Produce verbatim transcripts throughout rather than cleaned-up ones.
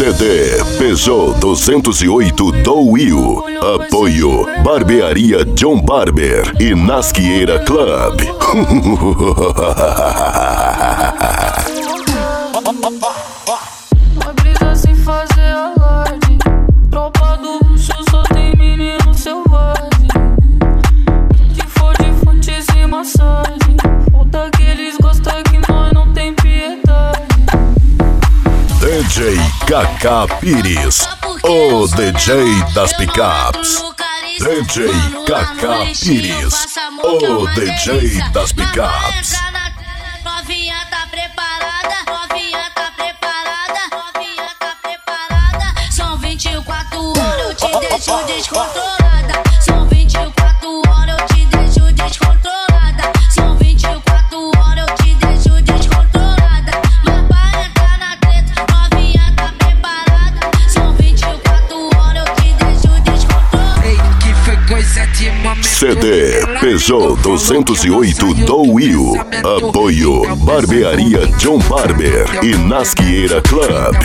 C D Peugeot duzentos e oito do Will. Apoio Barbearia John Barber e Nasqueira Club. Uma brisa sem fazer alarde. Tropa do bruxo só tem menino selvagem. Que for de fontes e massagem. Ou daqueles gosta que nós não tem piedade. D J Kaká Pires, o D J das picapes. D J Kaká Pires, o D J das picapes. Novinha tá preparada, novinha tá preparada, novinha tá preparada. São vinte e quatro horas, eu te deixo descontrolada. São vinte e quatro horas, eu te deixo descontrolada. São vinte e quatro horas, eu te deixo descontrolada. Mas para entrar na treta, novinha tá preparada. São vinte e quatro horas, eu te deixo descontrolada. Ei, que foi coisa de momento. C D Peugeot duzentos e oito do Will. Apoio Barbearia John Barber e Nasqueira Club.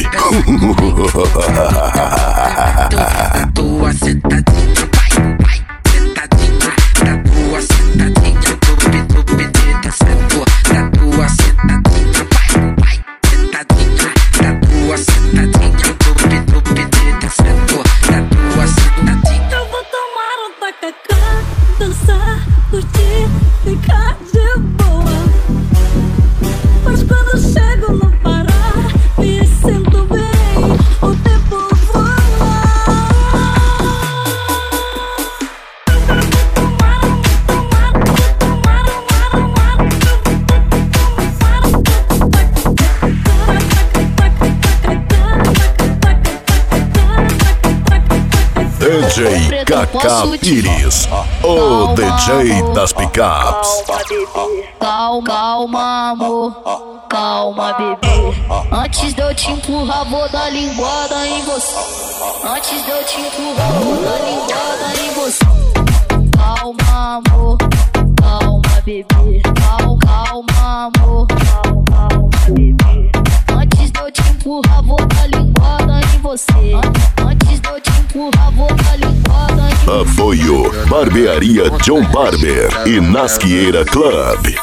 Tua sentadinha, vai, vai, sentadinha. Da tua sentadinha, tupi, tupi, tenta, sentou. Da tua sentadinha, vai, vai, sentadinha. Da tua sentadinha, tupi, tupi, tenta, sentou. Da tua sentadinha. Eu vou tomar um tacacá, dançar, curtir, ficar de boa. Mas quando chego no Pará, me sinto bem, o tempo voa. D J Kaká Pires, o D J das picapes. Calma, calma, amor, calma, bebê. Antes de eu te empurrar, vou dar linguada em você. Antes de eu te empurrar, vou dar linguada em você. Calma, amor, calma, bebê. Calma, calma, amor, calma, bebê. Antes de eu te empurrar, vou dar linguada em você. Antes de eu te empurrar, vou dar linguada em você. Apoio Barbearia John Barber e Nasqueira Club.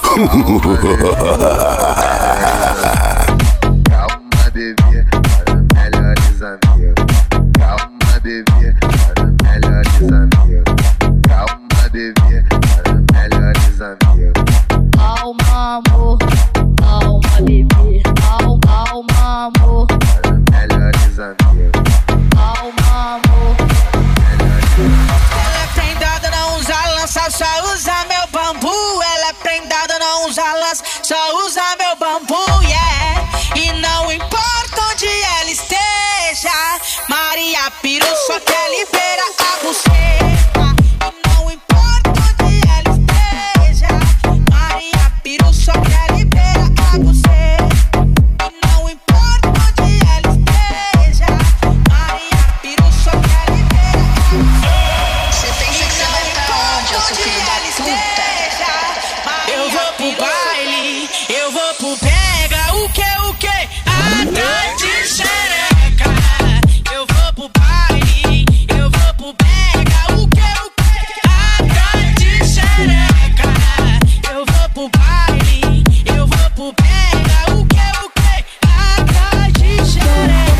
Calma, bebê, para melhores amigos. Calma, bebê, para melhores amigos. Calma, bebê, para melhores amigos. Calma, amor, calma, bebê. Calma, calma, amor, Para melhores amigos. calma, amor. Ela é prendada, não usa lança, só usa meu bambu. Ela é prendada, não usa lança, só usa meu bambu, yeah. E não importa onde ela esteja, Maria Piru só quer liberar a buceta. E não importa onde ela esteja, Maria Piru só quer liberar a buceta. E não importa onde ela esteja, Maria Piru só quer liberar a buceta. Você pensa que você vai pra onde, ô seu filho da puta? Eu vou pro baile, eu vou pro pega, o que, o que? Atrás de xereca. Eu vou pro baile, eu vou pro pega, o que, o que? Atrás de xereca. Eu vou pro baile, eu vou pro pega, o que, o que? Atrás de xereca.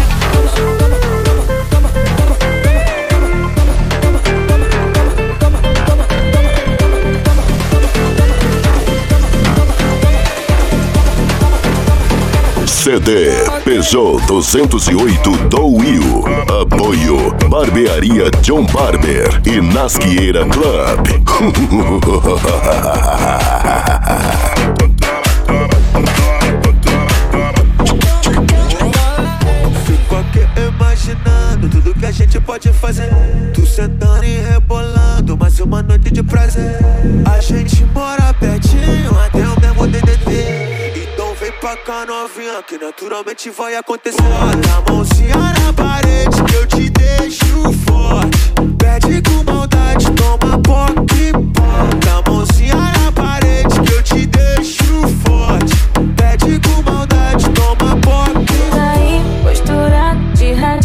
C D Peugeot duzentos e oito do Will. Apoio Barbearia John Barber e Nasqueira Club. Fico aqui imaginando tudo que a gente pode fazer. Tu sentando e rebolando, mais uma noite de prazer. A gente mora pertinho, até o mesmo D D T. Então vem pra cá novinha, que naturalmente vai acontecer. Bota a mãozinha na parede que eu te deixo forte. Pede com maldade, toma poque, bota a mãozinha na parede que eu te deixo forte. Pede com maldade, toma poque. Daí, postura de radical.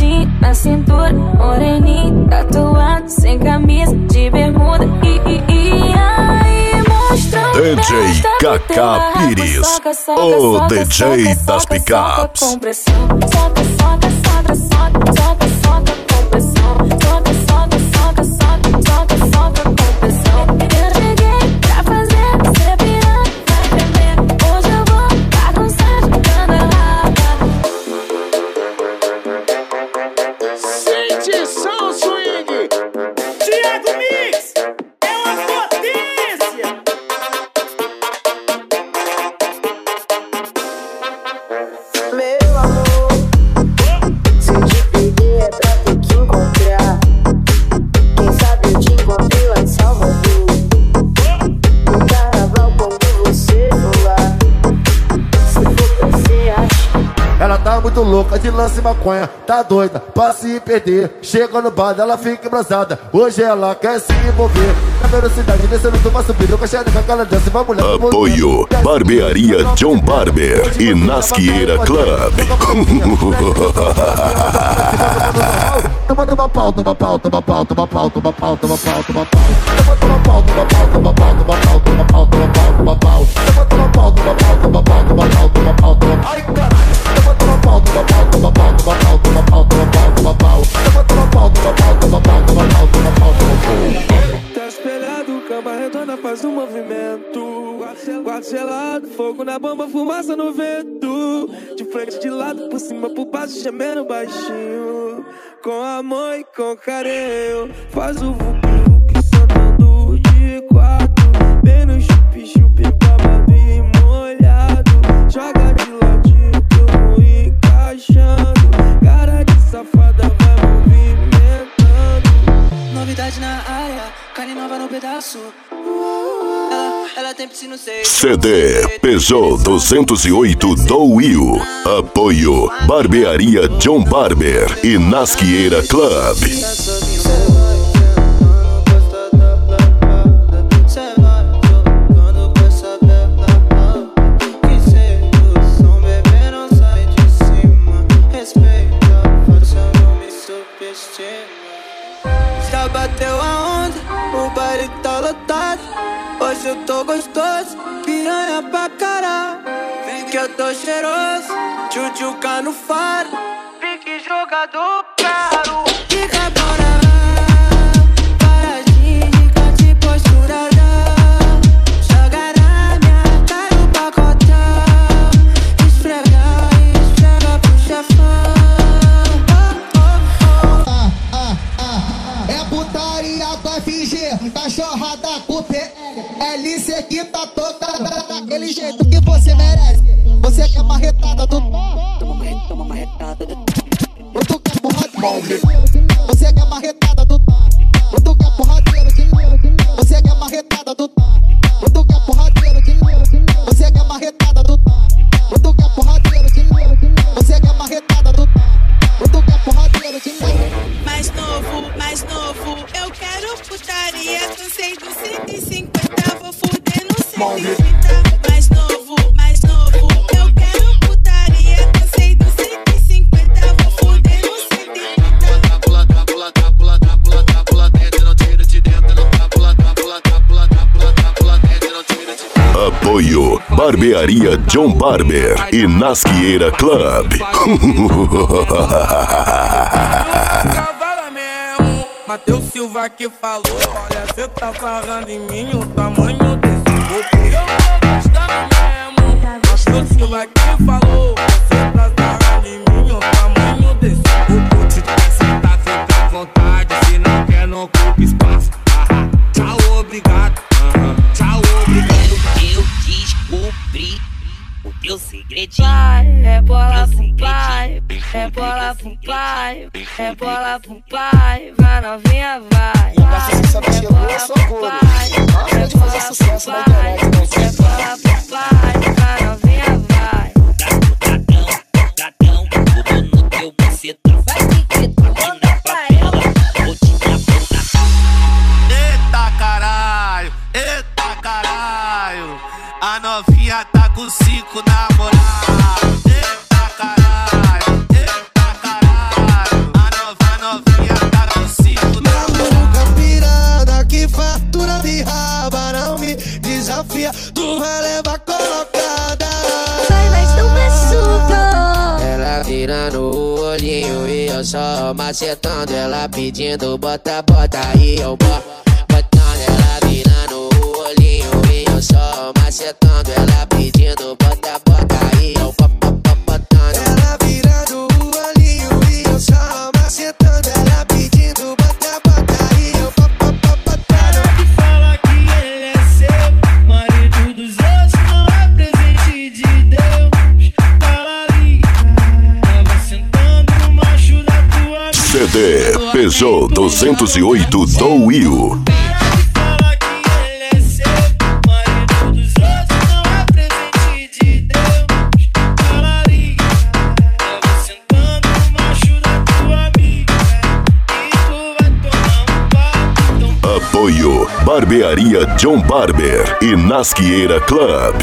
foda, moreninho, tatuado, sem camisa, de bermuda. E, e, e aí, monstrão, D J Kaká Pires, o D J das picapes. Soca, soca, soca, soca, soca, soca, com pressão. Soca, soca, soca, soca, soca, soca, com pressão. Eu cheguei pra fazer você pirar, vai tremer. Hoje eu vou bagunçar jogando a raba. Sente som swing, Thiago Mix é uma potência. Meu amor, se eu te perder é pra ter que encontrar. Quem sabe eu te encontrei lá em Salvador, no carnaval quando você for lá. Se for pra você acha. Ela tá muito louca de lance e maconha, tá doida pra se perder. Chega no bar, ela fica embrasada. Hoje ela quer se envolver. Na velocidade, descendo do uma subida, com a xereca, aquela dança, vai mulher. Apoio Barbearia John Barber e Nasqueira Club. Toma, toma pau, toma pau, toma pau, toma pau, toma pau, toma pau, toma pau. Toma, toma pau, toma pau, toma pau, toma pau, toma pau, toma pau, toma pau. Toma, toma pau, toma pau, toma pau, toma pau, toma pau, toma pau. Ai, caralho. Toma, toma pau, toma pau, toma pau, toma pau, toma pau, toma pau, toma pau. Toma, toma pau, toma pau, toma pau, toma pau, toma pau, toma pau. Tá espelhado, cama redonda faz um movimento. Quarto gelado, fogo na bomba, fumaça no vento. De frente, de lado, por cima, por baixo, gemendo baixinho. Com amor e com carinho. Faz o vucu-vucu sentando de quatro. Bem no chupi-chupi, babado e molhado. Joga de ladinho que eu vou encaixando. Cara de safada vai movimentando. Novidade na área, carne nova no pedaço. Ela, ela tem piscina no seio. C D Peugeot duzentos e oito do Will. Apoio Barbearia John Barber e Nasqueira Club. Já bateu a onda, o baile tá lotado. Hoje eu tô gostoso, piranha pra caralho. Vem que eu tô cheiroso, tchutchuca no faro. Pique jogador caro. Fica bora, paradinha, de posturada. Joga na minha cara o pacotão. Esfrega, esfrega pro chefão. É putaria com F G, cachorrada com P L. L C que tá tocando daquele jeito que você merece. Você quer marretada do toma marretada do tu quer porradeiro. Você quer marretada do tu quer porradeiro. Você quer marretada do tu quer porradeiro. Você quer marretada do tu quer porradeiro. Você quer marretada do tu quer porradeiro. Mais novo, mais novo, eu quero putaria. Cansei do cento e cinquenta, vou fuder no cento e trinta. Mais novo, mais novo, eu quero putaria. Cansei do cento e cinquenta, vou fuder no cento e trinta. Pula, pula, pula, pula, pula, pula dentro, não tira de dentro. Pula, pula, pula, pula, pula dentro, não tira de dentro. Apoio Barbearia John Barber e Nasqueira Club. Mateus Silva que falou, olha, cê tá sarrando em mim o tamanho desse corpo. Eu tô gostando mesmo. Mateus Silva que falou, cê tá sarrando em mim o tamanho desse corpo. Se quer sentar, cê tem vontade, se não quer, não ocupa espaço. Ah, tchau, obrigado. Ah, tchau, obrigado. Eu descobri o teu segredinho. Pai, é bola pro pai, é bola pro pai, é bola pro pai, vai novinha, vai. E a Garça só chegou, eu sou gordo. Para de fazer sucesso na internet, né? É bola pro pai, vai novinha, vai. Gatão, gatão, tudo no teu bucetão. Aqui na favela, vou te apontar. Eita caralho, eita caralho. A novinha tá com cinco namorados. Eita caralho, eita caralho. A nova novinha vai levar colocada. Vai, vai, tu machuca. Ela virando o olhinho e eu só macetando. Ela pedindo bota, bota e eu boto. Botando, ela virando o olhinho e eu só macetando. Ela pedindo bota, bota e eu boto. Ela virando o olhinho e eu só macetando. Ela pedindo bota, bota e eu botando. Ela que fala que ele é seu, marido dos outros não é presente de Deus. Fala liga, tava sentando no macho da tua vida. C D Peugeot duzentos e oito do Will. Apoio Barbearia John Barber e Nasqueira Club.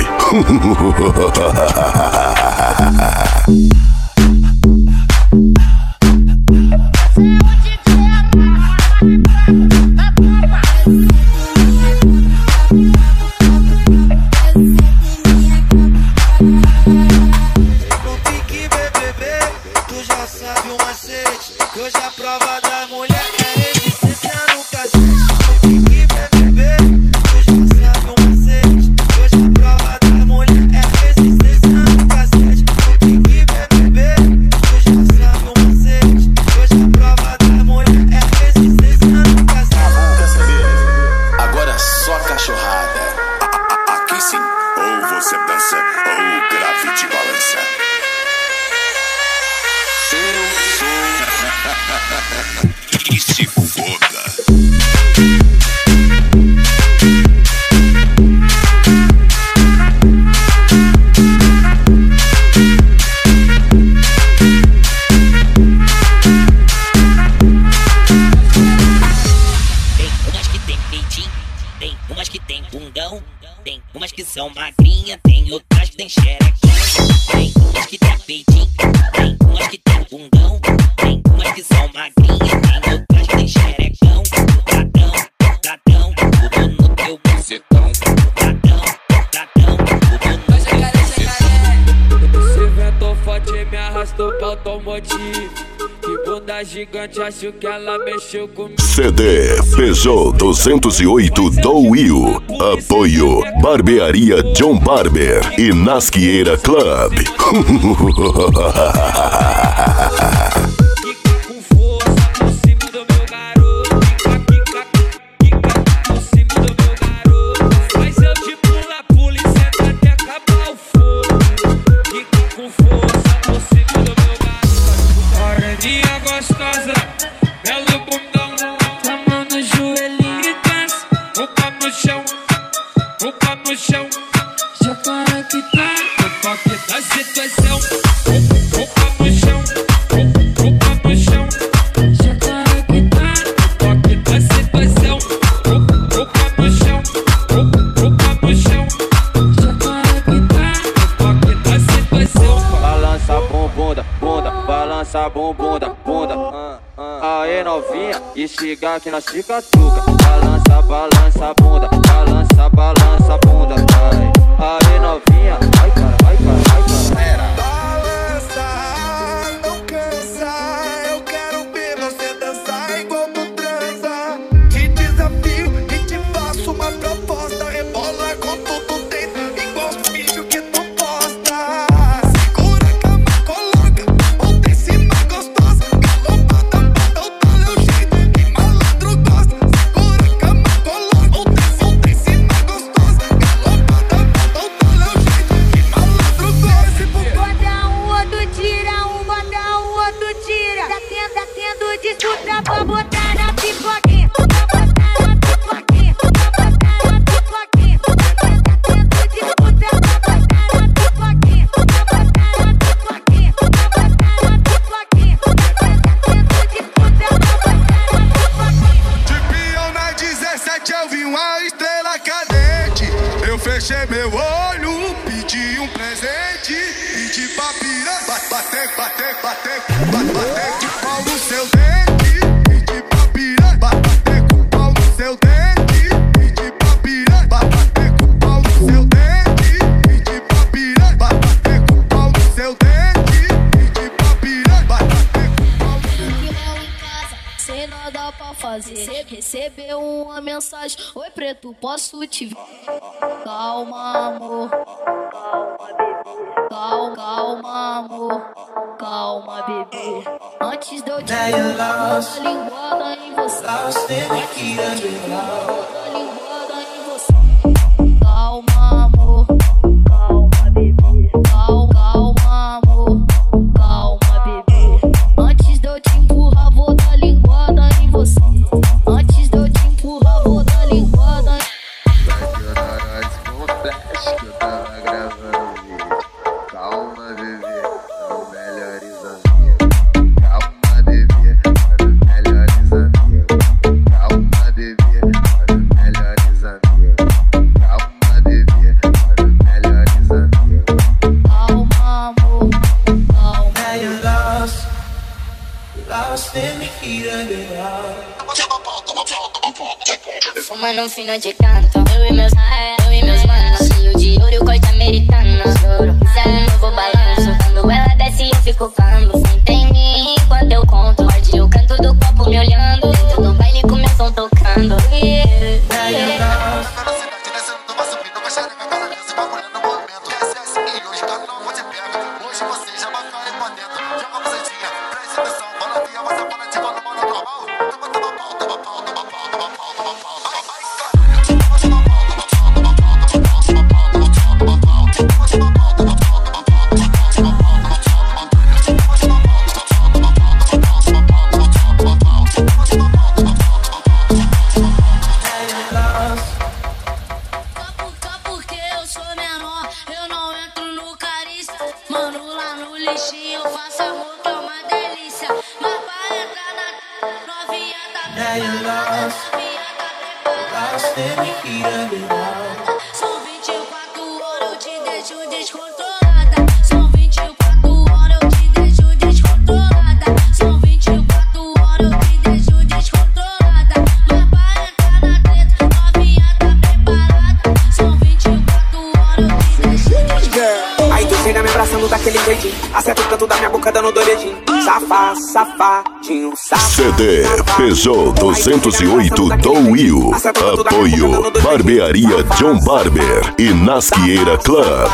Tu já sabe o macete, que hoje a prova da mulher é resistência no cacete. Fique bebê, tu já sabe o macete, que hoje a prova da mulher é resistência no cacete. Fique bebê, tu já sabe o macete, que hoje a prova da mulher é resistência no cacete. Quer saber? Agora é só cachorrada. Aqui sim, ou você dança, ou o grave te balança. E se foda. Tem umas que tem peitinho, tem umas que tem bundão, tem umas que são magrinha, tem outras que tem xerecão. Tem umas que tem peitinho, tem umas que tem bundão, tem umas que são magrinha, tem outras que tem xerecão. Gatão, gatão, tudo no teu bucetão. Gatão, gatão, tudo no teu bucetão. Esse vento forte me arrastou pro automotivo. Que bunda gigante, acho que ela mexeu comigo. C D Peugeot duzentos e oito do Will. Apoio Barbearia John Barber e Nasqueira Club. Balança bumbunda, bunda, uh, uh. Aê novinha, estiga que nós fica tuca. Balança, balança bunda, balança, balança bunda. Ai, aê novinha, ai cara, ai cara, ai cara. Balança, não cansa, eu quero ver você dançar igual tu transa. Te desafio e te faço uma proposta. Rebola com tudo dentro, igual os vídeos que tu posta. Segura a cama, coloca, bota em cima gostosa. Galopada, bota o tal é o jeito que malandro gosta. Segura a cama, coloca, bota em cima gostosa. Galopada, bota o tal é o jeito que malandro gosta. Bota um, outro tira, um bota um, outro tira. Tá tendo, tá tendo disputa pra botar na pipoquinha. Pra botar na pipoquinha, pra botar na pipoquinha. Tá tendo disputa pra botar na pipoquinha. Pra botar na pipoquinha, pra botar na pipoquinha. Tá tendo disputa pra botar na pipoquinha. De peão na dezessete eu vi uma estrela cadente. Eu fechei meu olho, pedi um presente. Pedi pra piranha, bater, bater, bater, bater, bater de pau no seu dente. Pedi pra piranha, bater com pau no seu dente. Pedi pra piranha, bater com pau no seu dente. dá pra fazer. Rece- Recebeu uma mensagem: oi preto, posso te ver? Calma, amor. Calma, calma, amor. Calma, bebê. Antes de eu te dar uma linguada em você. Antes de eu te dar uma linguada em você. Calma, amor. Calma, bebê. Calma, calma, amor. Calma, bebê. Antes de eu te empurrar, vou dar linguada em você. Antes de eu te empurrar, vou dar linguada em Flash que eu tava gravando vídeo. Calma, bebê, são melhores amigos. Calma, bebê, são melhores amigos. Calma, bebê, são melhores amigos. Calma, bebê, são melhores amigos. calma, amor. Calma. Now you're lost, lost in the heat of it all. Fumando um fino de canto, eu e meus, eu e meus manos. Cheio de ouro, corte americano. Juro, isso é um novo balanço. Quando ela desce, eu fico falando. Senta em mim enquanto eu conto. Morde o canto do copo me olhando. Dentro do baile com meu som tocando. Yeah, yeah. Now you're lost, lost in the heat of it all. São vinte e quatro horas, eu te deixo descontrolada. São vinte e quatro horas, eu te deixo descontrolada. São vinte e quatro horas, eu te deixo descontrolada. Mas pra entrar na treta, novinha tá preparada. São vinte e quatro horas, eu te deixo descontrolada. Aí tu chega me abraçando daquele jeitinho. Acerta o canto da minha boca dando doidinho. Safá, safadinho, safá. C D Peugeot duzentos e oito do Will. Apoio Barbearia John Barber e Nasqueira Club.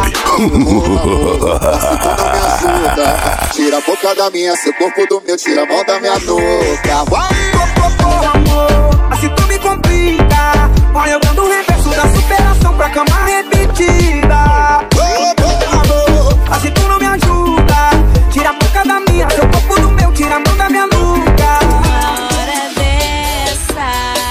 Tira a boca da minha, seu corpo do meu, tira a mão da minha nuca. Vai! Amor, assim tu me complica. Vai eu dando o reverso da superação pra cama repetida. Amor, assim tu não me ajuda. Tira a boca da minha, seu corpo do meu, tira a mão da minha nuca. Hora dessa,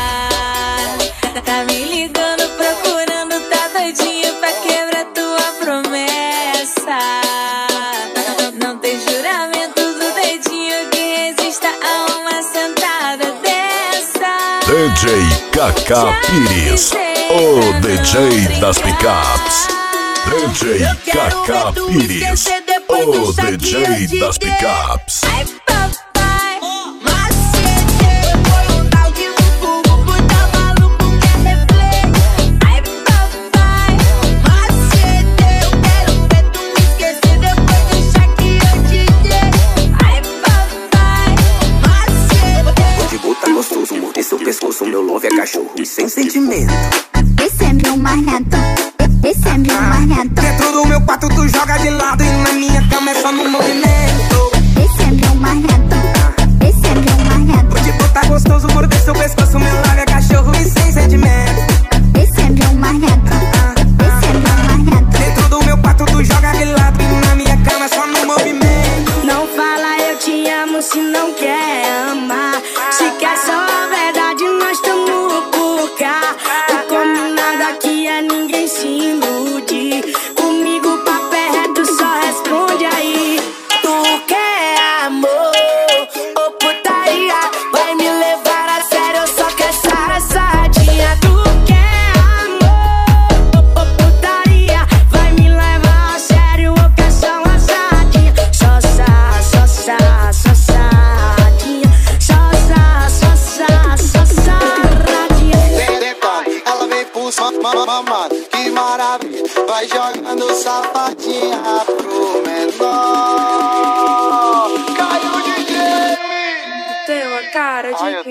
tá me ligando, procurando, tá doidinho pra quebrar tua promessa. Não tem juramento do dedinho que resista a uma sentada dessa. D J Kaká Pires, o D J das picapes. D J Kaká Pires, o D J das picapes. Ai papai, macete, foi um tal de bumbum, tá maluco, quer replay. Ai papai, macete, eu quero ver tu me esquecer depois do cheque eu te dei. Ai papai, macete. Pode botar gostoso, morder seu pescoço, meu love é cachorro e sem sentimento. Esse é meu marreto, esse é meu marreto. Dentro do meu quarto tu joga de lado e na minha cama é só no movimento. Esse é meu marreto, esse é meu marreto. Pode botar gostoso, morder seu pescoço, meu love é cachorro e sem sentimento. Esse é meu marreto, esse é meu marreto. Dentro do meu quarto tu joga de lado e na minha cama é só no movimento. Não fala eu te amo se não quer amar. Se quer só a verdade, nós tamo por cá. O combinado aqui é ninguém se iludir. Comigo papo é reto, só responde aí. Tu quer amor ou putaria? Vai me levar a sério, eu só quero safadinha. Tu quer amor ou putaria? Vai me levar a sério, eu quero só uma sadinha. Só sa, só sa, só sadinha. Só sa, só sa, só sadinha. Ela vem por mamado, que maravilha. Vai jogando safadinha pro menor. Caiu o D J. Tem uma cara de Ai, eu quem tenho, vai é.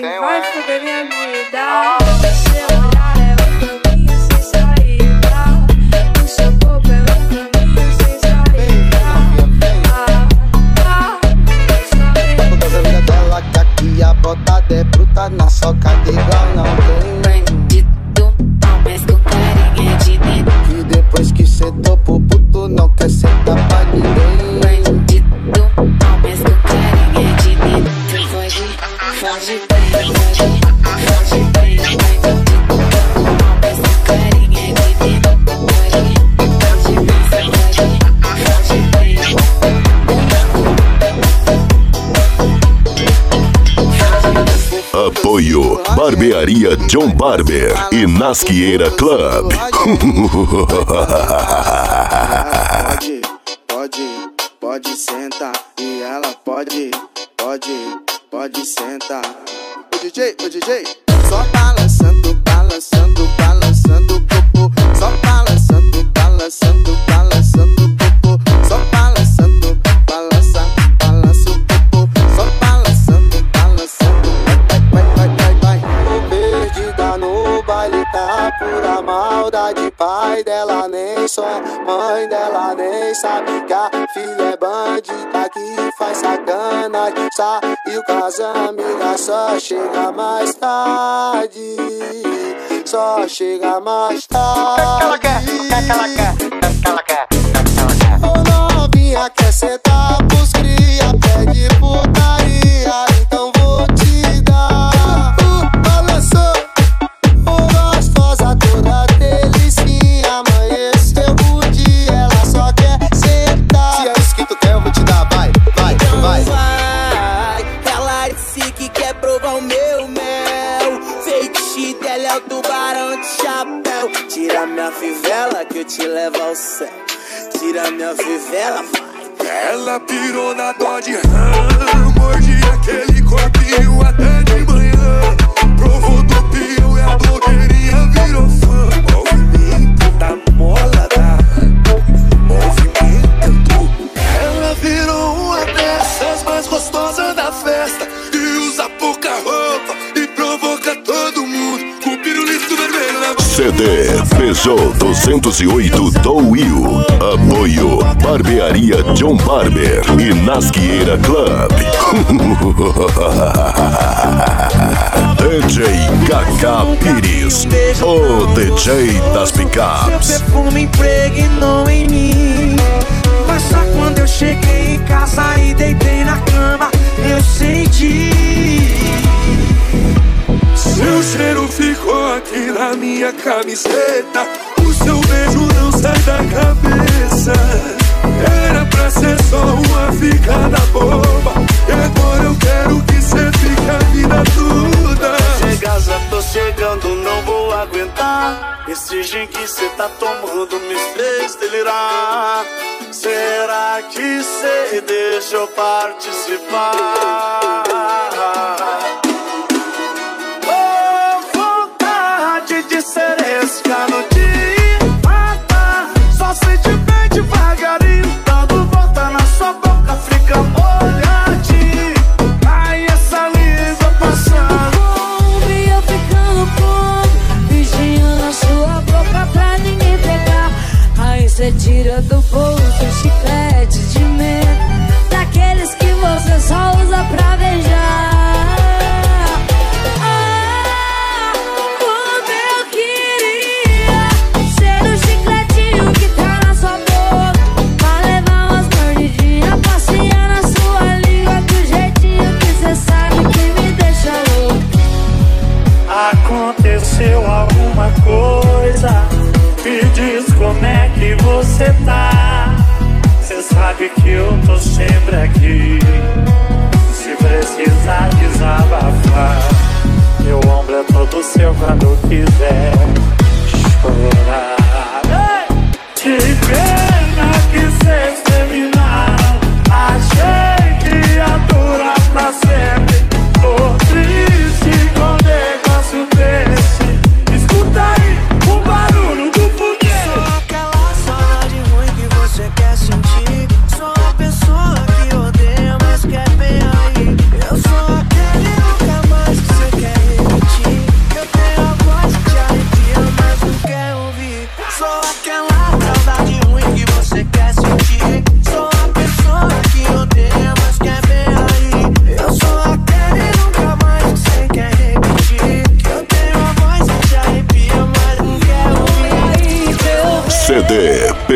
fuder minha vida. Seu olhar é um caminho sem saída. O seu corpo é um caminho sem saída. Ah, ah, Todas a vida dela que aqui a botada é bruta, na socada igual não tem. Bandido, mas com carinha de dentro. E depois que sentou pro puto, não quer sentar pra ninguém. Bandido, mas com carinha de dentro. Foge, foge bem, foge, foge bem. Bandido, mas com carinha de dentro. Foge, foge bem, foge, foge bem. Apoio Barbearia John Barber e Nasqueira Club. Pode, pode, pode sentar. E ela pode, pode, pode sentar. O D J, o D J, só balançando, balançando, balançando o popô. Só balançando, balançando, balançando o popô. Só balançando, balança, balança o popô. Só balançando, balançando. Vai, vai, vai, vai, vai. Perdida no baile, tá pura maldade. Pai dela nem só, mãe dela nem sabe que a filha é bandida que faz sacanagem. Saiu com as amigas, só chega mais tarde. Só chega mais tarde. O que é que ela quer? O que é que ela quer? O que é que ela quer? Ô novinha quer sentar pros cria, pede putaria, então vou te dar. Uh, balançou, ô gostosa toda delicinha. Amanheceu o dia, ela só quer sentar. Se é isso que tu quer, eu vou te dar, vai, vai, vai. Vai, ela disse que quer provar o meu mel. Feitiço dela é o tubarão de chapéu. Tira minha fivela que eu te levo ao céu. Tira minha fivela, vai. Ela pirou na dó de rã, morde aquele corpinho até de manhã. Provou do pião e a blogueirinha virou fã. Movimento da mola da movimento. Ela virou uma dessas mais gostosas da festa. E usa pouca roupa e provoca todo mundo com o pirulito vermelho na boca. C D Peugeot duzentos e oito do Will. Apoio Barbearia John Barber e Nasqueira Club. D J Kaká Pires, o D J das picapes. Seu perfume impregnou em mim. Mas só quando eu cheguei em casa e deitei na cama, eu senti. Seu cheiro ficou aqui na minha camiseta. O seu beijo não sai da cabeça. Era pra ser só uma ficada boba, e agora eu quero que cê fique a vida toda. Chega, já tô chegando, não vou aguentar. Esse gin que cê tá tomando me fez delirar. Será que cê deixa eu participar? De seresca no dia, mata. Só sente bem devagarinho, dando volta na sua boca, fica molhadinho. Ai, essa língua passando. E eu ficando com beijinho na sua boca pra ninguém pegar. Aí cê tira do bolso chiclete de menta, daqueles que você só usa pra beijar. Aconteceu alguma coisa? Me diz como é que você tá. Cê sabe que eu tô sempre aqui. Se precisar desabafar, meu ombro é todo seu quando quiser chorar. Que pena que cês terminaram. Achei que ia durar pra sempre. Tô triste com o negócio desse. Escuta aí o barulho do foguete. Sou aquela saudade ruim que você quer sentir. Sou a pessoa que odeia, mas quer bem aí. Eu sou aquele nunca mais que você quer ir.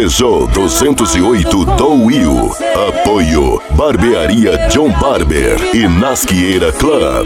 Peugeot duzentos e oito do Will. Apoio Barbearia John Barber e Nasqueira Club.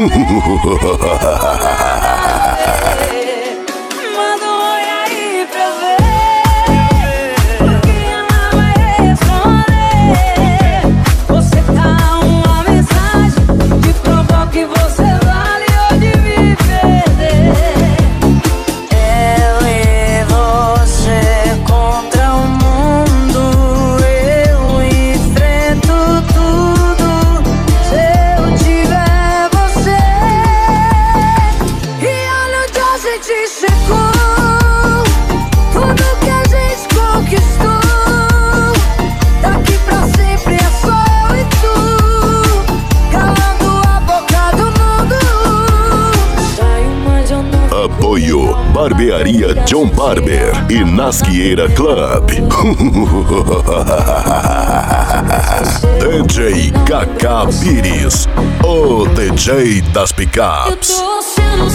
Apoio Barbearia John Barber e Nasqueira Club. D J Kaká Pires, o D J das picapes. Eu tô sendo